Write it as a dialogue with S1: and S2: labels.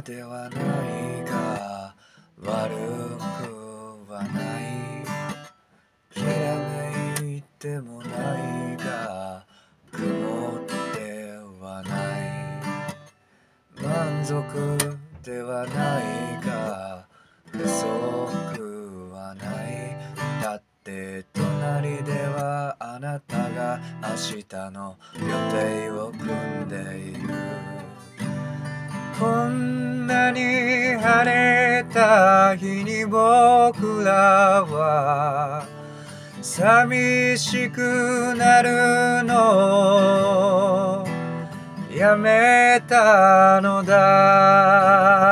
S1: ではないが悪くはない。きらめいてもないが曇ってはない。満足ではないが不足はない。だって隣ではあなたが明日の予定を組んでいる。こんなに晴れた日に僕らは寂しくなるのやめたのだ。